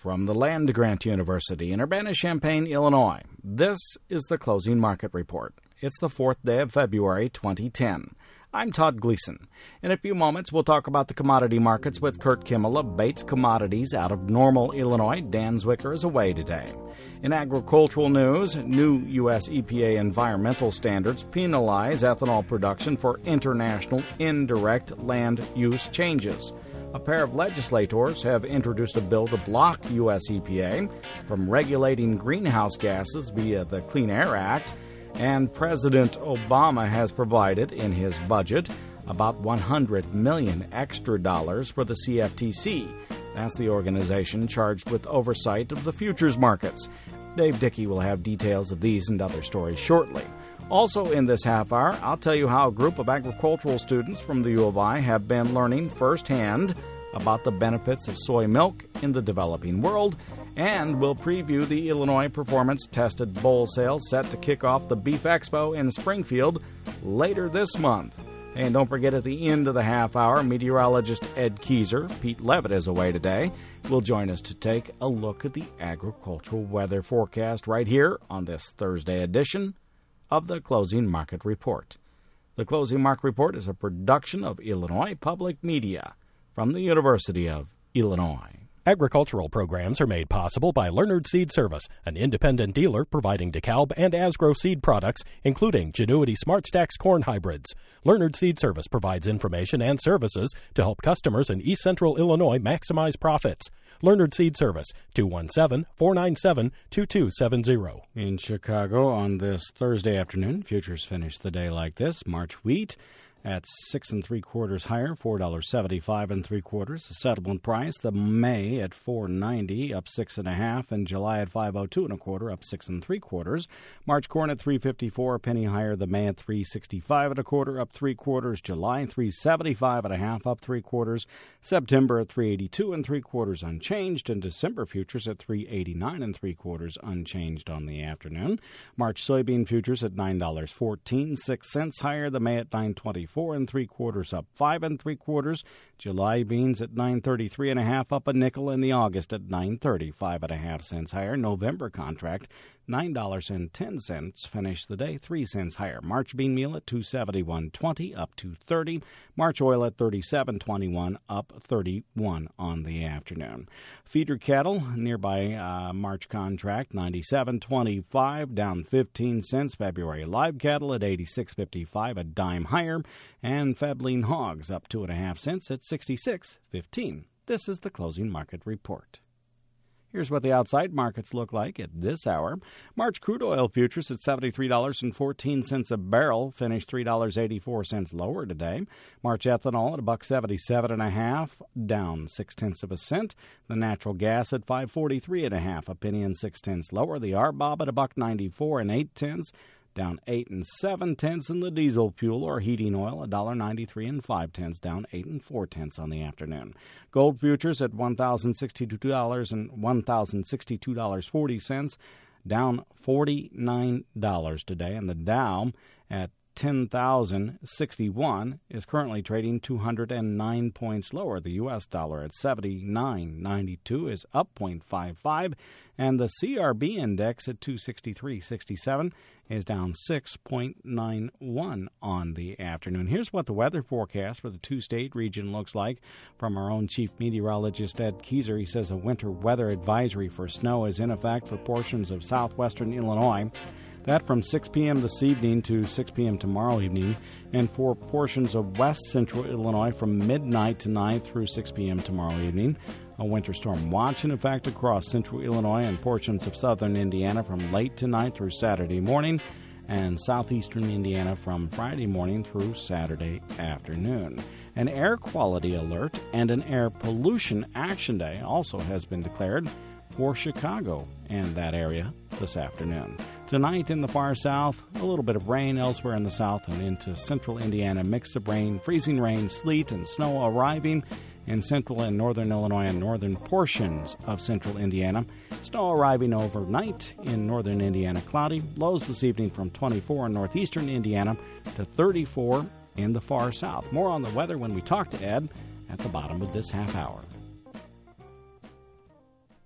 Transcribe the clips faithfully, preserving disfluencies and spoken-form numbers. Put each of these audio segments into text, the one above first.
from the Land-Grant University in Urbana-Champaign, Illinois. This is the Closing Market Report. It's the fourth day of February twenty ten. I'm Todd Gleason. In a few moments, we'll talk about the commodity markets with Kurt Kimmel of Bates Commodities out of Normal, Illinois. Dan Zwicker is away today. In agricultural news, new U S E P A environmental standards penalize ethanol production for international indirect land use changes. A pair of legislators have introduced a bill to block U S E P A from regulating greenhouse gases via the Clean Air Act. And President Obama has provided in his budget about one hundred million dollars extra dollars for the C F T C. That's the organization charged with oversight of the futures markets. Dave Dickey will have details of these and other stories shortly. Also in this half hour, I'll tell you how a group of agricultural students from the U of I have been learning firsthand about the benefits of soy milk in the developing world, and we'll preview the Illinois Performance Tested Bull Sale set to kick off the Beef Expo in Springfield later this month. And don't forget, at the end of the half hour, meteorologist Ed Keyser, Pete Levitt is away today, will join us to take a look at the agricultural weather forecast right here on this Thursday edition of the Closing Market Report. The Closing Market Report is a production of Illinois Public Media from the University of Illinois. Agricultural programs are made possible by Leonard Seed Service, an independent dealer providing DeKalb and Asgrow seed products, including Genuity SmartStax corn hybrids. Leonard Seed Service provides information and services to help customers in East Central Illinois maximize profits. Leonard Seed Service, two one seven, four nine seven, two two seven zero. In Chicago on this Thursday afternoon, futures finished the day like this. March wheat at six and three quarters higher, four dollars seventy-five and three quarters. The settlement price, the May at four ninety, up six and a half, and July at five oh two and a quarter, up six and three quarters. March corn at three fifty-four, a penny higher. The May at three sixty-five and a quarter, up three quarters. July three seventy-five and a half, up three quarters. September at three eighty-two and three quarters, unchanged, and December futures at three eighty-nine and three quarters, unchanged on the afternoon. March soybean futures at nine dollars fourteen, six cents higher. The May at nine twenty-four and three quarters, up five and three quarters. July beans at nine thirty-three and a half, up a nickel, and the August at nine thirty, five and a half cents higher. November contract nine dollars and ten cents, finished the day three cents higher. March bean meal at two seventy-one twenty, up two thirty. March oil at thirty-seven twenty-one, up thirty-one on the afternoon. Feeder cattle nearby uh, March contract ninety-seven twenty-five, down fifteen cents. February live cattle at eighty-six fifty-five, a dime higher, and Feb lean hogs up two and a half cents at sixty-six fifteen. This is the Closing Market Report. Here's what the outside markets look like at this hour. March crude oil futures at seventy-three dollars and fourteen cents a barrel, finished three dollars and eighty-four cents lower today. March ethanol at one dollar seventy-seven and a half, down six tenths of a cent. The natural gas at five forty-three and a half, a penny and six tenths lower. The R B O B at one dollar ninety-four and eight tenths, down eight and seven tenths, in the diesel fuel or heating oil, one dollar ninety-three and five tenths, down eight and four tenths on the afternoon. Gold futures at one thousand sixty-two dollars and one thousand sixty-two dollars and forty cents, down forty-nine dollars today, and the Dow at ten thousand sixty-one is currently trading two hundred nine points lower. The U S dollar at seventy-nine ninety-two is up zero point five five, and the C R B index at two sixty-three sixty-seven is down six point nine one on the afternoon. Here's what the weather forecast for the two-state region looks like from our own chief meteorologist, Ed Keyser. He says a winter weather advisory for snow is in effect for portions of southwestern Illinois. That from six p.m. this evening to six p.m. tomorrow evening, and for portions of west central Illinois from midnight tonight through six p.m. tomorrow evening. A winter storm watch in effect across central Illinois and portions of southern Indiana from late tonight through Saturday morning, and southeastern Indiana from Friday morning through Saturday afternoon. An air quality alert and an air pollution action day also has been declared for Chicago and that area this afternoon. Tonight in the far south, a little bit of rain elsewhere in the south and into central Indiana. Mix of rain, freezing rain, sleet, and snow arriving in central and northern Illinois and northern portions of central Indiana. Snow arriving overnight in northern Indiana, cloudy. Lows this evening from twenty-four in northeastern Indiana to thirty-four in the far south. More on the weather when we talk to Ed at the bottom of this half hour.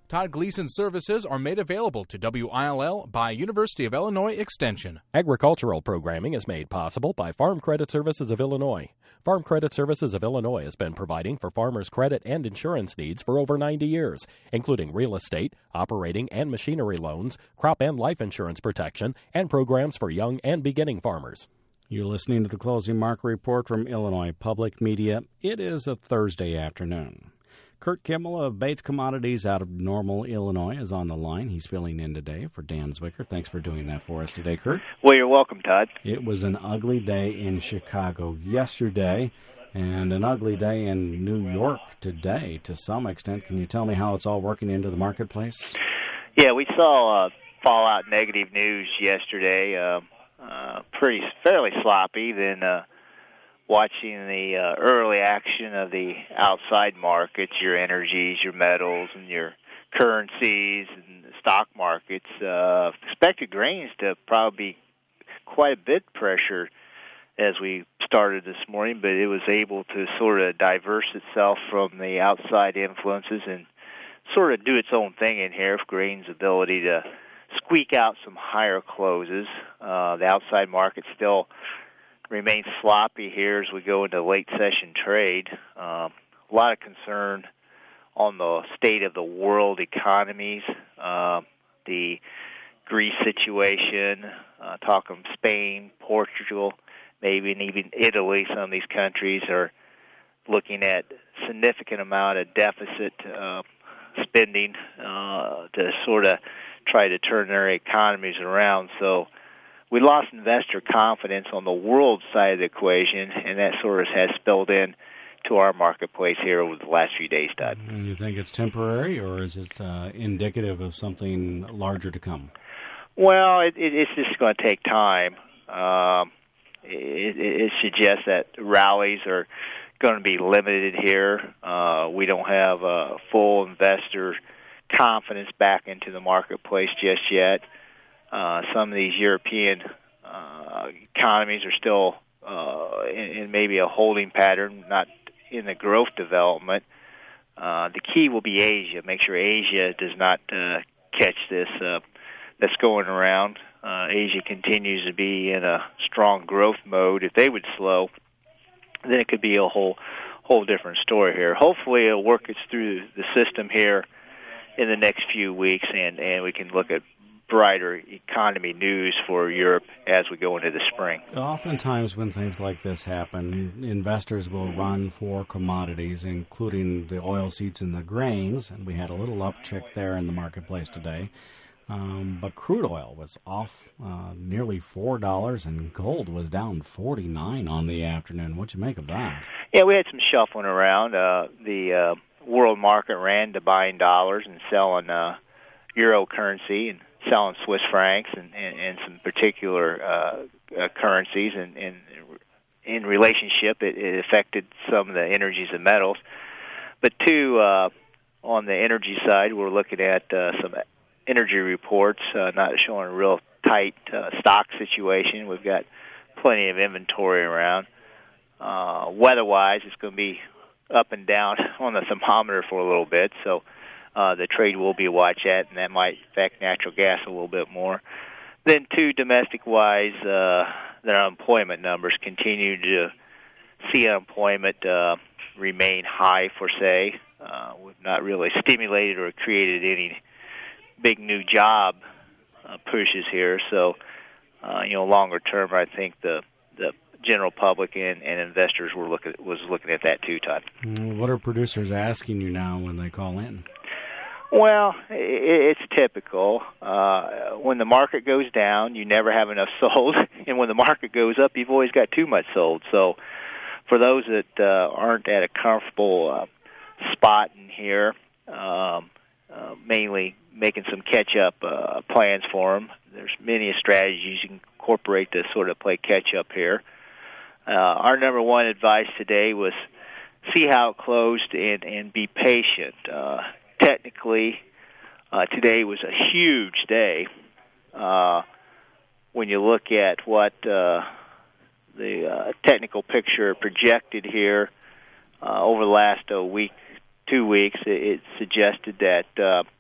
Todd Gleason services are made available to W I L L by University of Illinois Extension. Agricultural programming is made possible by Farm Credit Services of Illinois. Farm Credit Services of Illinois has been providing for farmers' credit and insurance needs for over ninety years, including real estate, operating and machinery loans, crop and life insurance protection, and programs for young and beginning farmers. You're listening to the Closing Market Report from Illinois Public Media. It is a Thursday afternoon. Kurt Kimmel of Bates Commodities out of Normal, Illinois, is on the line. He's filling in today for Dan Zwicker. Thanks for doing that for us today, Kurt. Well, you're welcome, Todd. It was an ugly day in Chicago yesterday and an ugly day in New York today to some extent. Can you tell me how it's all working into the marketplace? Yeah, we saw uh, fallout negative news yesterday. Uh, uh, pretty fairly sloppy. Then uh, watching the uh, early action of the outside markets, your energies, your metals, and your currencies and the stock markets, uh, expected grains to probably be quite a bit pressured as we started this morning, but it was able to sort of diverse itself from the outside influences and sort of do its own thing in here. Grain's ability to squeak out some higher closes. Uh, the outside market still remains sloppy here as we go into late session trade. Um, a lot of concern on the state of the world economies, uh, the Greece situation, uh, talking Spain, Portugal, maybe and even Italy. Some of these countries are looking at significant amount of deficit uh, spending uh, to sort of try to turn their economies around. So we lost investor confidence on the world side of the equation, and that sort of has spilled in to our marketplace here over the last few days, Todd. And you think it's temporary, or is it uh, indicative of something larger to come? Well, it, it, it's just going to take time. Um, it, it, it suggests that rallies are going to be limited here. Uh, we don't have a full investor confidence back into the marketplace just yet. Uh, some of these European uh, economies are still uh, in, in maybe a holding pattern, not in the growth development. Uh, the key will be Asia. Make sure Asia does not uh, catch this uh, that's going around. Uh, Asia continues to be in a strong growth mode. If they would slow, then it could be a whole whole different story here. Hopefully it'll work its through the system here in the next few weeks, and, and we can look at brighter economy news for Europe as we go into the spring. Oftentimes when things like this happen, investors will run for commodities, including the oilseeds and the grains, and we had a little uptick there in the marketplace today. Um, but crude oil was off uh, nearly four dollars, and gold was down forty-nine on the afternoon. What'd you make of that? Yeah, we had some shuffling around. Uh, the uh, world market ran to buying dollars and selling uh, euro currency and selling Swiss francs and, and, and some particular uh, uh, currencies. And, and in relationship, it, it affected some of the energies and metals. But two, uh, on the energy side, we're looking at uh, some energy reports, uh, not showing a real tight uh, stock situation. We've got plenty of inventory around. Uh, weather-wise, it's going to be up and down on the thermometer for a little bit, so uh, the trade will be watched at, and that might affect natural gas a little bit more. Then, two, domestic-wise, uh, the unemployment numbers continue to see unemployment uh, remain high for, say. Uh, we've not really stimulated or created any big new job uh, pushes here. So, uh, you know, longer term, I think the the general public and, and investors were looking was looking at that too, Todd. What are producers asking you now when they call in? Well, it, it's typical. Uh, when the market goes down, you never have enough sold, and when the market goes up, you've always got too much sold. So, for those that uh, aren't at a comfortable uh, spot in here, um, uh, mainly making some catch-up uh, plans for them. There's many strategies you can incorporate to sort of play catch-up here. Uh, our number one advice today was see how it closed and, and be patient. Uh, technically, uh, today was a huge day. Uh, when you look at what uh, the uh, technical picture projected here uh, over the last uh, week, two weeks, it, it suggested that uh,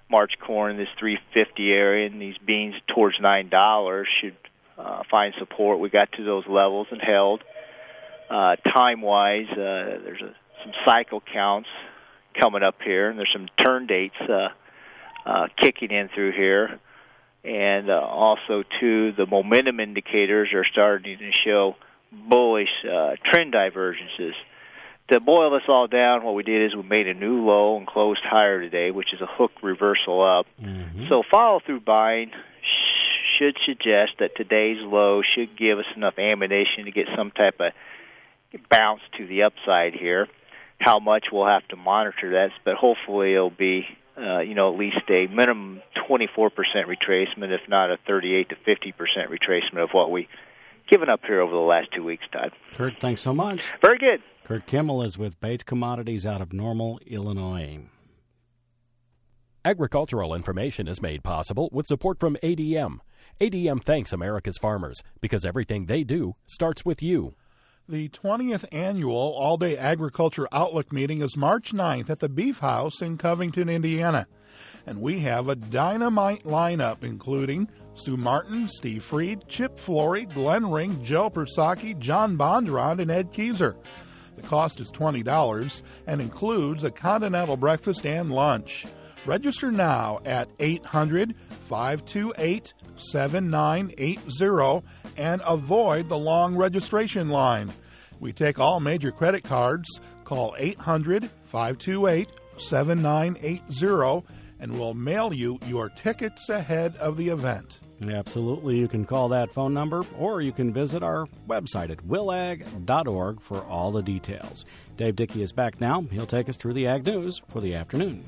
March corn in this three fifty area, and these beans towards nine dollars should uh, find support. We got to those levels and held. Uh, time-wise, uh, there's a, some cycle counts coming up here, and there's some turn dates uh, uh, kicking in through here. And uh, also, too, the momentum indicators are starting to show bullish uh, trend divergences. To boil this all down, what we did is we made a new low and closed higher today, which is a hook reversal up. Mm-hmm. So follow-through buying sh- should suggest that today's low should give us enough ammunition to get some type of bounce to the upside here. How much, we'll have to monitor that, but hopefully it'll be, uh, you know, at least a minimum twenty-four percent retracement, if not a thirty-eight to fifty percent retracement of what we given up here over the last two weeks, Todd. Kurt, thanks so much. Very good. Kurt Kimmel is with Bates Commodities out of Normal, Illinois. Agricultural information is made possible with support from A D M. A D M thanks America's farmers because everything they do starts with you. The twentieth Annual All-Day Agriculture Outlook Meeting is March ninth at the Beef House in Covington, Indiana. And we have a dynamite lineup including Sue Martin, Steve Freed, Chip Flory, Glenn Ring, Joe Persaki, John Bondurant, and Ed Kieser. The cost is twenty dollars and includes a continental breakfast and lunch. Register now at eight hundred, five two eight, seven nine eight zero and avoid the long registration line. We take all major credit cards. Call eight hundred, five two eight, seven nine eight zero and we'll mail you your tickets ahead of the event. Absolutely. You can call that phone number or you can visit our website at willag dot org for all the details. Dave Dickey is back now. He'll take us through the Ag News for the afternoon.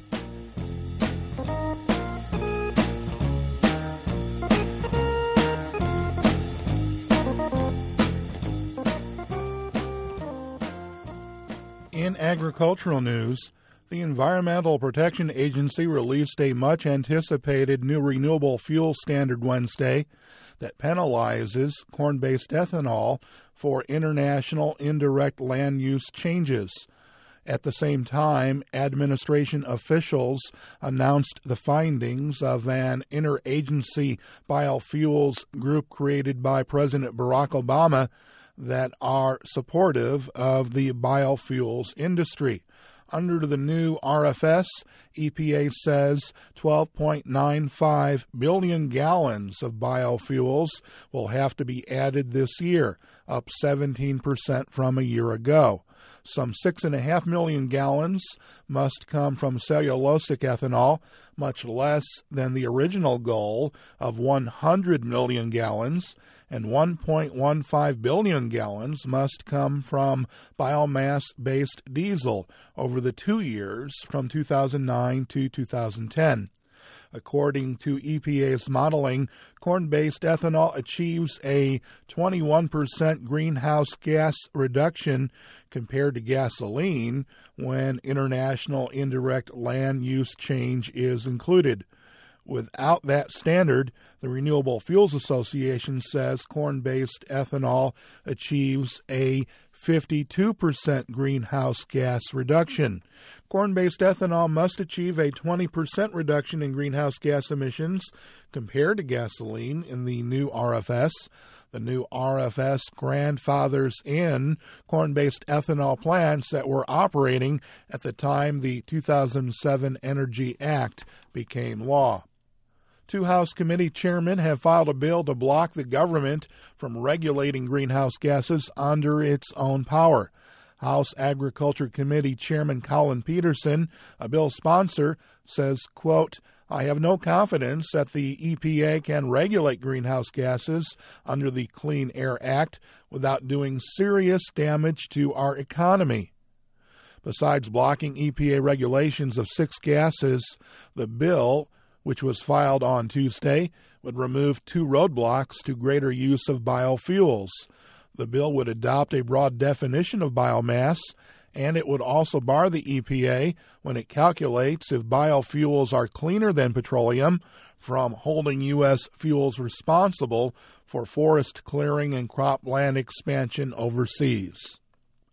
In agricultural news, the Environmental Protection Agency released a much-anticipated new renewable fuel standard Wednesday that penalizes corn-based ethanol for international indirect land use changes. At the same time, administration officials announced the findings of an interagency biofuels group created by President Barack Obama that are supportive of the biofuels industry. Under the new R F S, E P A says twelve point nine five billion gallons of biofuels will have to be added this year, up seventeen percent from a year ago. Some six point five million gallons must come from cellulosic ethanol, much less than the original goal of one hundred million gallons, and one point one five billion gallons must come from biomass-based diesel over the two years from two thousand nine to two thousand ten. According to E P A's modeling, corn-based ethanol achieves a twenty-one percent greenhouse gas reduction compared to gasoline when international indirect land use change is included. Without that standard, the Renewable Fuels Association says corn-based ethanol achieves a fifty-two percent greenhouse gas reduction. Corn-based ethanol must achieve a twenty percent reduction in greenhouse gas emissions compared to gasoline in the new R F S. The new R F S grandfathers in corn-based ethanol plants that were operating at the time the two thousand seven Energy Act became law. Two House committee chairmen have filed a bill to block the government from regulating greenhouse gases under its own power. House Agriculture Committee Chairman Colin Peterson, a bill sponsor, says, quote, I have no confidence that the E P A can regulate greenhouse gases under the Clean Air Act without doing serious damage to our economy. Besides blocking E P A regulations of six gases, the bill, which was filed on Tuesday, would remove two roadblocks to greater use of biofuels. The bill would adopt a broad definition of biomass, and it would also bar the E P A when it calculates if biofuels are cleaner than petroleum from holding U S fuels responsible for forest clearing and cropland expansion overseas.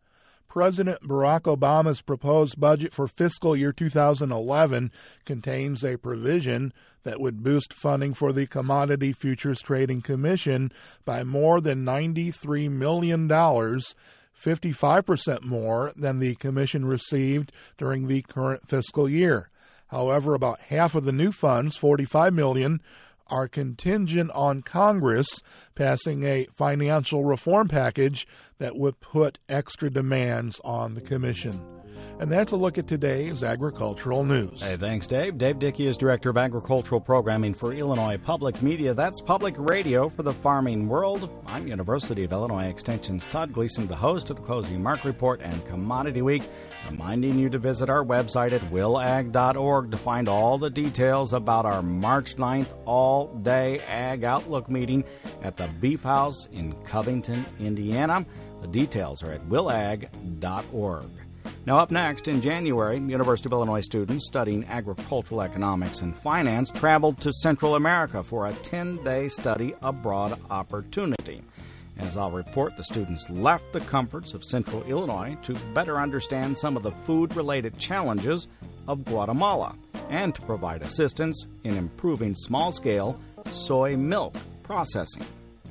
President Barack Obama's proposed budget for fiscal year two thousand eleven contains a provision that would boost funding for the Commodity Futures Trading Commission by more than ninety-three million dollars, fifty-five percent more than the commission received during the current fiscal year. However, about half of the new funds, forty-five million dollars, are contingent on Congress passing a financial reform package that would put extra demands on the commission. And that's a look at today's agricultural news. Hey, thanks, Dave. Dave Dickey is Director of Agricultural Programming for Illinois Public Media. That's public radio for the farming world. I'm University of Illinois Extension's Todd Gleason, the host of the Closing Mark Report and Commodity Week, reminding you to visit our website at will ag dot org to find all the details about our March ninth all-day Ag Outlook meeting at the Beef House in Covington, Indiana. The details are at will ag dot org. Now, up next, in January, University of Illinois students studying agricultural economics and finance traveled to Central America for a ten-day study abroad opportunity. As I'll report, the students left the comforts of Central Illinois to better understand some of the food-related challenges of Guatemala and to provide assistance in improving small-scale soy milk processing.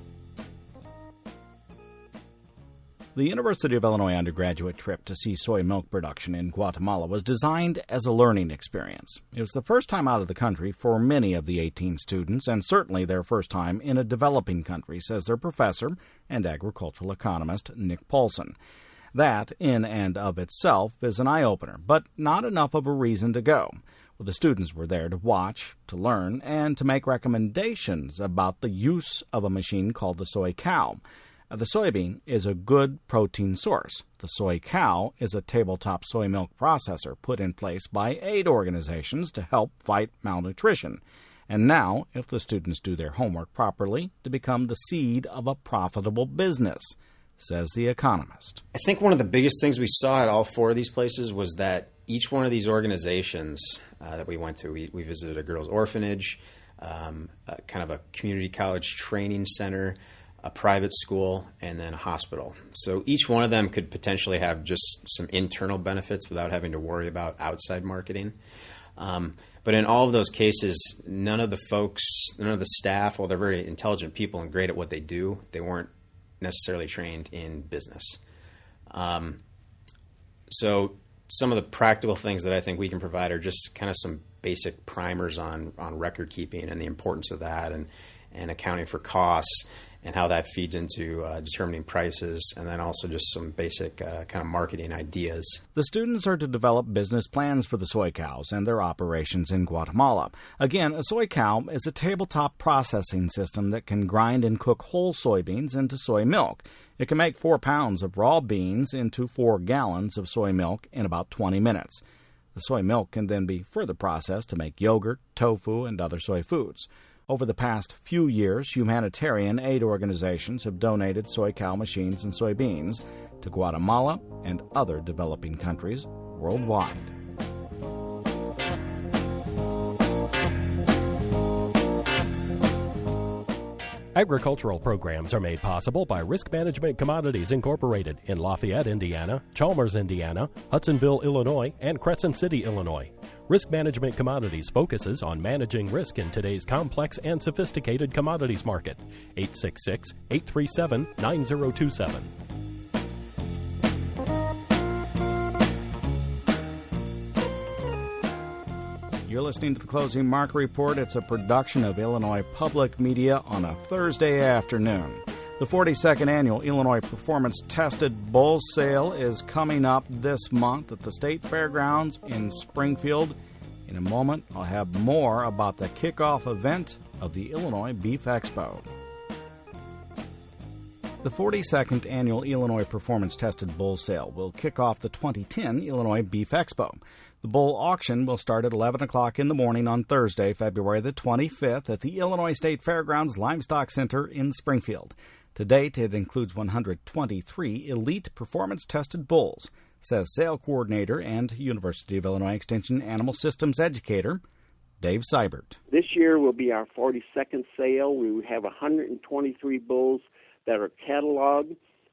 The University of Illinois undergraduate trip to see soy milk production in Guatemala was designed as a learning experience. It was the first time out of the country for many of the eighteen students, and certainly their first time in a developing country, says their professor and agricultural economist Nick Paulson. That, in and of itself, is an eye-opener, but not enough of a reason to go. Well, the students were there to watch, to learn, and to make recommendations about the use of a machine called the soy cow. The soybean is a good protein source. The soy cow is a tabletop soy milk processor put in place by aid organizations to help fight malnutrition. And now, if the students do their homework properly, to become the seed of a profitable business, says the economist. I think one of the biggest things we saw at all four of these places was that each one of these organizations uh, that we went to, we, we visited a girls' orphanage, um, uh, kind of a community college training center, a private school, and then a hospital. So each one of them could potentially have just some internal benefits without having to worry about outside marketing. Um, but in all of those cases, none of the folks, none of the staff, while they're very intelligent people and great at what they do, they weren't necessarily trained in business. Um, so some of the practical things that I think we can provide are just kind of some basic primers on, on record keeping and the importance of that, and, and accounting for costs, and how that feeds into uh, determining prices, and then also just some basic uh, kind of marketing ideas. The students are to develop business plans for the soy cows and their operations in Guatemala. Again, a soy cow is a tabletop processing system that can grind and cook whole soybeans into soy milk. It can make four pounds of raw beans into four gallons of soy milk in about twenty minutes. The soy milk can then be further processed to make yogurt, tofu, and other soy foods. Over the past few years, humanitarian aid organizations have donated soy cow machines and soybeans to Guatemala and other developing countries worldwide. Agricultural programs are made possible by Risk Management Commodities Incorporated in Lafayette, Indiana, Chalmers, Indiana, Hudsonville, Illinois, and Crescent City, Illinois. Risk Management Commodities focuses on managing risk in today's complex and sophisticated commodities market. eight six six, eight three seven, nine zero two seven. You're listening to the Closing Mark Report. It's a production of Illinois Public Media on a Thursday afternoon. The forty-second Annual Illinois Performance Tested Bull Sale is coming up this month at the State Fairgrounds in Springfield. In a moment, I'll have more about the kickoff event of the Illinois Beef Expo. The forty-second Annual Illinois Performance Tested Bull Sale will kick off the twenty ten Illinois Beef Expo. The bull auction will start at eleven o'clock in the morning on Thursday, February the twenty-fifth, at the Illinois State Fairgrounds Livestock Center in Springfield. To date, it includes one hundred twenty-three elite performance-tested bulls, says sale coordinator and University of Illinois Extension Animal Systems educator Dave Seibert. This year will be our forty-second sale. We have one hundred twenty-three bulls that are cataloged.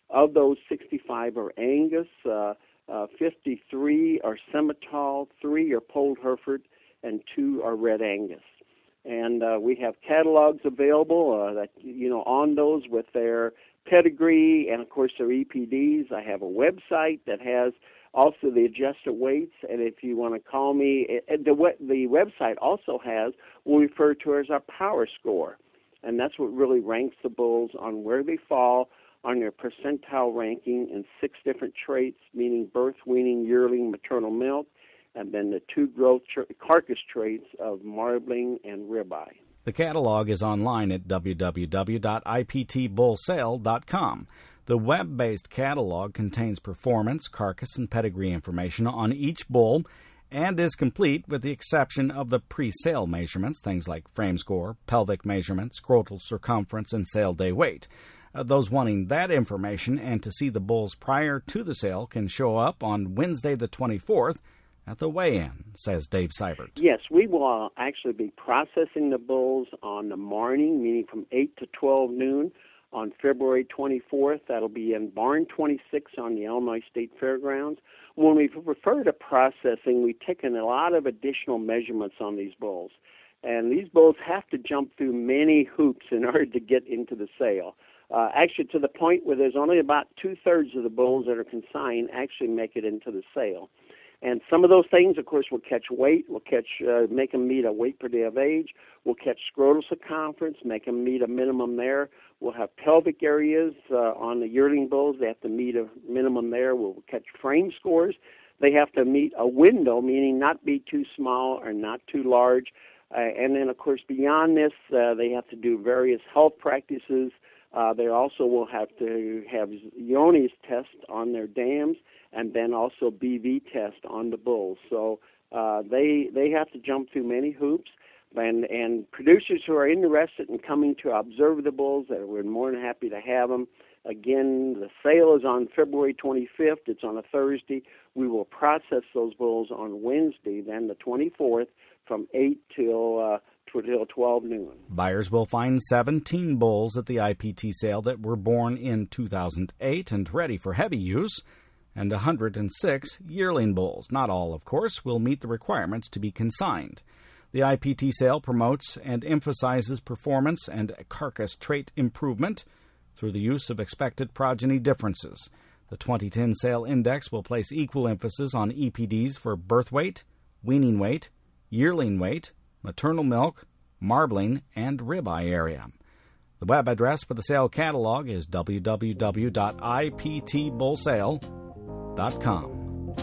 Of those, sixty-five are Angus, uh, uh, fifty-three are Simmental, three are Polled Hereford, and two are Red Angus. And uh, we have catalogs available uh, that you know on those with their pedigree and, of course, their E P Ds. I have a website that has also the adjusted weights, and if you want to call me, it, the, the website also has what we refer to as our power score, and that's what really ranks the bulls on where they fall on their percentile ranking in six different traits, meaning birth, weaning, yearling, maternal milk, and then the two growth tra- carcass traits of marbling and ribeye. The catalog is online at w w w dot i p t bull sale dot com. The web-based catalog contains performance, carcass, and pedigree information on each bull and is complete with the exception of the pre-sale measurements, things like frame score, pelvic measurement, scrotal circumference, and sale day weight. Uh, those wanting that information and to see the bulls prior to the sale can show up on Wednesday the twenty-fourth at the weigh-in, says Dave Seibert. Yes, we will actually be processing the bulls on the morning, meaning from eight to twelve noon on February twenty-fourth. That'll be in Barn twenty-six on the Illinois State Fairgrounds. When we refer to processing, we've taken a lot of additional measurements on these bulls. And these bulls have to jump through many hoops in order to get into the sale. Uh, actually, to the point where there's only about two-thirds of the bulls that are consigned actually make it into the sale. And some of those things, of course, will catch weight, will catch, uh, make them meet a weight per day of age, will catch scrotal circumference, make them meet a minimum there. We'll have pelvic areas uh, on the yearling bulls. They have to meet a minimum there. We'll catch frame scores. They have to meet a window, meaning not be too small or not too large. Uh, and then, of course, beyond this, uh, they have to do various health practices. Uh, they also will have to have Johne's test on their dams and then also B V test on the bulls. So uh, they they have to jump through many hoops. And, and producers who are interested in coming to observe the bulls, that we're more than happy to have them. Again, the sale is on February twenty-fifth. It's on a Thursday. We will process those bulls on Wednesday, then the twenty-fourth, from eight till uh, till twelve noon. Buyers will find seventeen bulls at the I P T sale that were born in two thousand eight and ready for heavy use, and one hundred six yearling bulls. Not all, of course, will meet the requirements to be consigned. The I P T sale promotes and emphasizes performance and carcass trait improvement through the use of expected progeny differences. The twenty ten sale index will place equal emphasis on E P Ds for birth weight, weaning weight, yearling weight, maternal milk, marbling, and ribeye area. The web address for the sale catalog is w w w dot i p t bull sale dot com.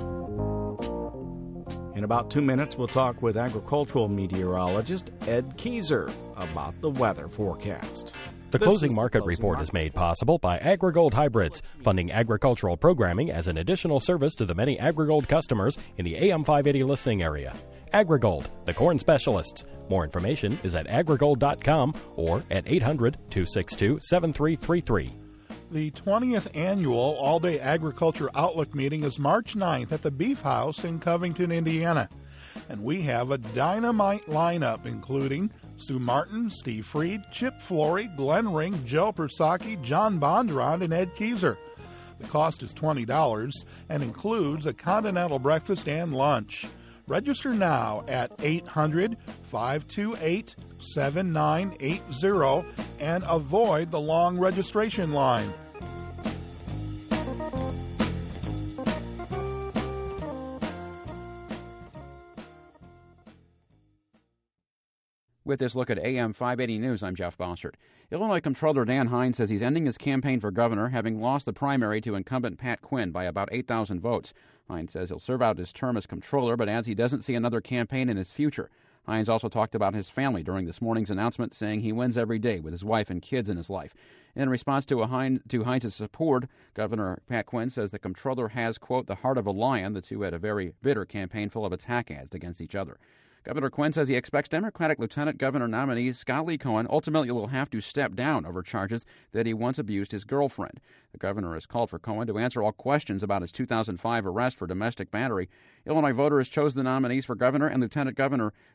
In about two minutes, we'll talk with agricultural meteorologist Ed Keyser about the weather forecast. The This closing is the market closing report market. is made possible by AgriGold Hybrids, funding agricultural programming as an additional service to the many AgriGold customers in the A M five eighty listening area. AgriGold, the corn specialists. More information is at agrigold dot com or at eight hundred, two six two, seven three three three. The twentieth annual All-Day Agriculture Outlook meeting is March ninth at the Beef House in Covington, Indiana. And we have a dynamite lineup including Sue Martin, Steve Freed, Chip Flory, Glenn Ring, Joe Persaki, John Bondurant, and Ed Keyser. The cost is twenty dollars and includes a continental breakfast and lunch. Register now at eight hundred, five two eight, seven nine eight zero and avoid the long registration line. With this look at A M five eighty News, I'm Jeff Bossert. Illinois Comptroller Dan Hines says he's ending his campaign for governor, having lost the primary to incumbent Pat Quinn by about eight thousand votes. Hines says he'll serve out his term as comptroller, but adds he doesn't see another campaign in his future. Hines also talked about his family during this morning's announcement, saying he wins every day with his wife and kids in his life. In response to, a Hines, to Hines' support, Governor Pat Quinn says the comptroller has, quote, the heart of a lion. The two had a very bitter campaign full of attack ads against each other. Governor Quinn says he expects Democratic Lieutenant Governor nominee Scott Lee Cohen ultimately will have to step down over charges that he once abused his girlfriend. The governor has called for Cohen to answer all questions about his two thousand five arrest for domestic battery. Illinois voters chose the nominees for governor and lieutenant governor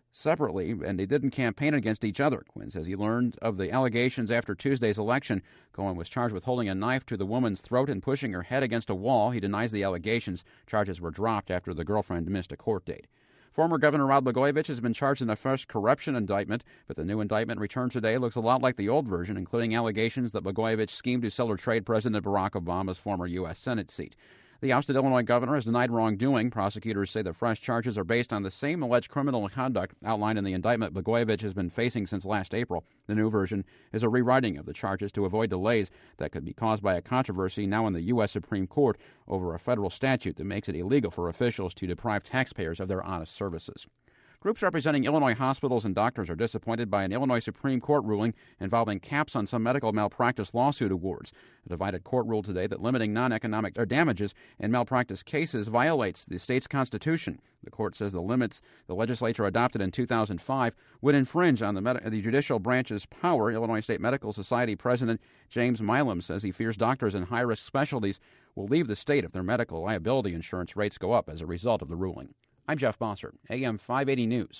separately, and they didn't campaign against each other. Quinn says he learned of the allegations after Tuesday's election. Cohen was charged with holding a knife to the woman's throat and pushing her head against a wall. He denies the allegations. Charges were dropped after the girlfriend missed a court date. Former Governor Rod Blagojevich has been charged in a first corruption indictment, but the new indictment returned today looks a lot like the old version, including allegations that Blagojevich schemed to sell or trade President Barack Obama's former U S Senate seat. The ousted Illinois governor has denied wrongdoing. Prosecutors say the fresh charges are based on the same alleged criminal conduct outlined in the indictment Blagojevich has been facing since last April. The new version is a rewriting of the charges to avoid delays that could be caused by a controversy now in the U S Supreme Court over a federal statute that makes it illegal for officials to deprive taxpayers of their honest services. Groups representing Illinois hospitals and doctors are disappointed by an Illinois Supreme Court ruling involving caps on some medical malpractice lawsuit awards. A divided court ruled today that limiting non-economic damages in malpractice cases violates the state's constitution. The court says the limits the legislature adopted in two thousand five would infringe on the, med- the judicial branch's power. Illinois State Medical Society President James Milam says he fears doctors in high-risk specialties will leave the state if their medical liability insurance rates go up as a result of the ruling. I'm Jeff Bossert, A M five eighty News.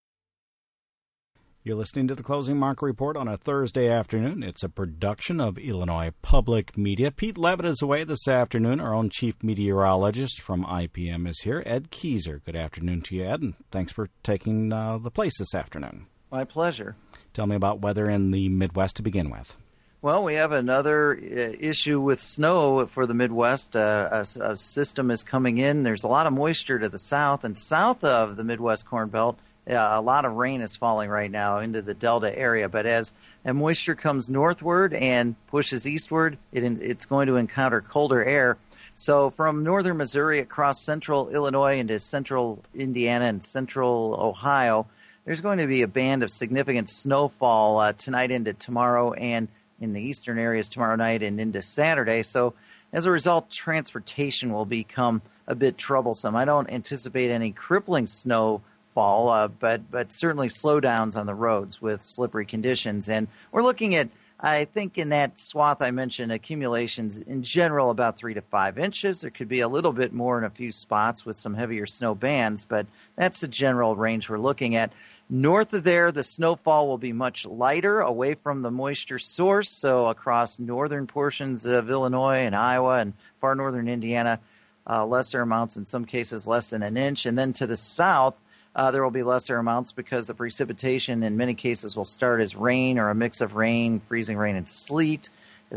You're listening to the Closing Market Report on a Thursday afternoon. It's a production of Illinois Public Media. Pete Levitt is away this afternoon. Our own chief meteorologist from I P M is here, Ed Keyser. Good afternoon to you, Ed, and thanks for taking uh, the place this afternoon. My pleasure. Tell me about weather in the Midwest to begin with. Well, we have another uh, issue with snow for the Midwest. Uh, a, a system is coming in. There's a lot of moisture to the south, and south of the Midwest Corn Belt, uh, a lot of rain is falling right now into the Delta area. But as that moisture comes northward and pushes eastward, it, it's going to encounter colder air. So from northern Missouri across central Illinois into central Indiana and central Ohio, there's going to be a band of significant snowfall uh, tonight into tomorrow and in the eastern areas tomorrow night and into Saturday. So as a result, transportation will become a bit troublesome. I don't anticipate any crippling snowfall, uh, but but certainly slowdowns on the roads with slippery conditions. And we're looking at, I think in that swath I mentioned, accumulations in general about three to five inches. There could be a little bit more in a few spots with some heavier snow bands, but that's the general range we're looking at. North of there, the snowfall will be much lighter, away from the moisture source, so across northern portions of Illinois and Iowa and far northern Indiana, uh, lesser amounts, in some cases less than an inch. And then to the south, uh, there will be lesser amounts because the precipitation in many cases will start as rain or a mix of rain, freezing rain, and sleet.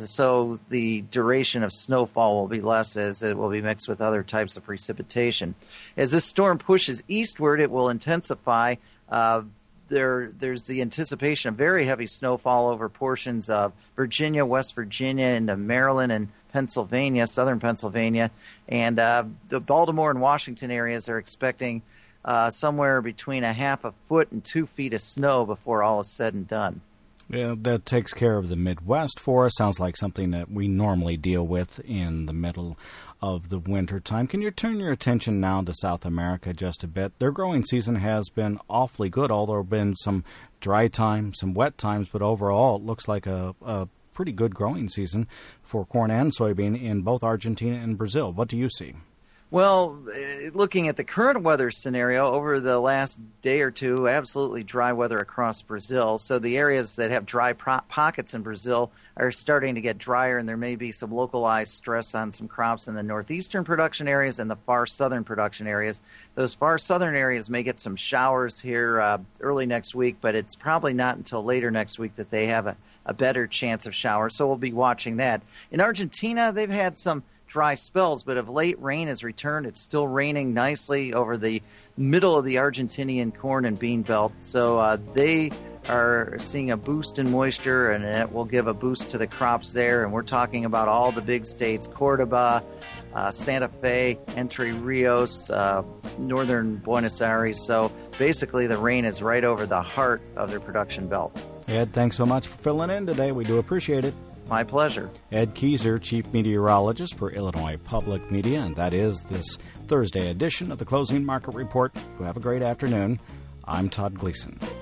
So the duration of snowfall will be less as it will be mixed with other types of precipitation. As this storm pushes eastward, it will intensify. Uh, there, there's the anticipation of very heavy snowfall over portions of Virginia, West Virginia, into Maryland and Pennsylvania, southern Pennsylvania. And uh, the Baltimore and Washington areas are expecting uh, somewhere between a half a foot and two feet of snow before all is said and done. Yeah, that takes care of the Midwest for us. Sounds like something that we normally deal with in the middle of the winter time. Can you turn your attention now to South America just a bit? Their growing season has been awfully good, although there have been some dry times, some wet times, but overall it looks like a, a pretty good growing season for corn and soybean in both Argentina and Brazil. What do you see? Well, looking at the current weather scenario over the last day or two, absolutely dry weather across Brazil. So the areas that have dry pro- pockets in Brazil are starting to get drier, and there may be some localized stress on some crops in the northeastern production areas and the far southern production areas. Those far southern areas may get some showers here uh, early next week, but it's probably not until later next week that they have a, a better chance of showers, so we'll be watching that. In Argentina, they've had some dry spells, but of late rain has returned. It's still raining nicely over the middle of the Argentinian corn and bean belt. So uh, they are seeing a boost in moisture, and that will give a boost to the crops there. And we're talking about all the big states, Cordoba, uh, Santa Fe, Entre Rios, uh, northern Buenos Aires. So basically the rain is right over the heart of their production belt. Ed, thanks so much for filling in today. We do appreciate it. My pleasure. Ed Keyser, Chief Meteorologist for Illinois Public Media, and that is this Thursday edition of the Closing Market Report. You have a great afternoon. I'm Todd Gleason.